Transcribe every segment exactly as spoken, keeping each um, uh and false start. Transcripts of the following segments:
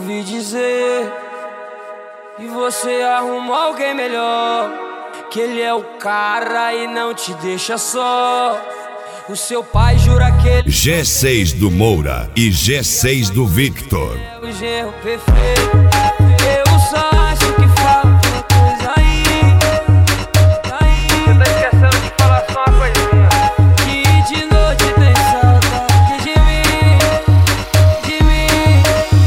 ouvi dizer que você arrumou alguém melhor, que ele é o cara e não te deixa só. O seu pai jura que ele G seis do Moura e G seis do Victor. é o genro perfeito. Eu só acho que falta coisa aí, aí. Você tá esquecendo de falar só uma coisinha, que de noite tem saudade de mim, de mim.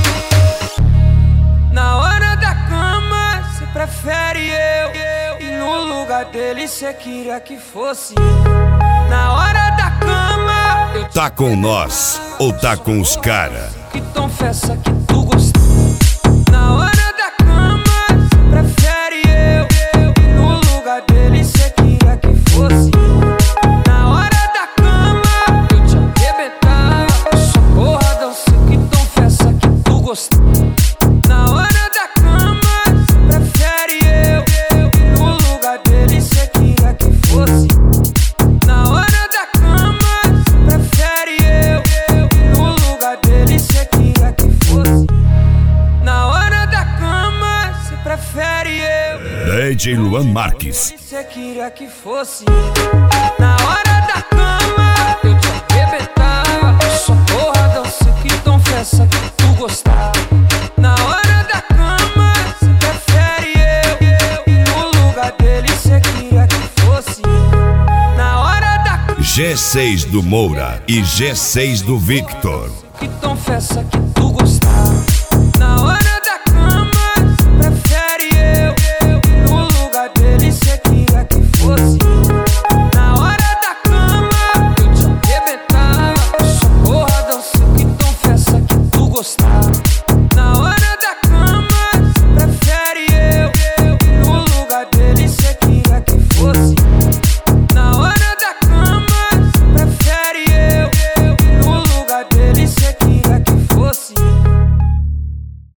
Na hora da cama cê prefere eu, e no lugar dele cê queria que fosse eu. Na hora da cama eu Tá com nós ou tá com os cara? que confessa que tu gostou. Na hora da cama cê prefere eu, e no lugar dele cê queria que fosse eu. Na hora da cama eu te arrebentava, eu sou porradão, cê que confessa que tu gostou. Na hora da cama cê prefere eu, e no lugar dele cê queria que fosse eu. Na hora da cama cê prefere eu, e no lugar dele cê queria que fosse. Na hora da cama cê prefere eu, D J Luan Marques. cê queria que fosse. Na hora da cama eu te arrebentava, eu sou porradão, cê que confessa que tu gostava. Na hora da cama cê prefere eu, e no lugar dele cê queria que fosse. Na hora da G seis do Moura e G seis do Victor. que confessa que tu gostava.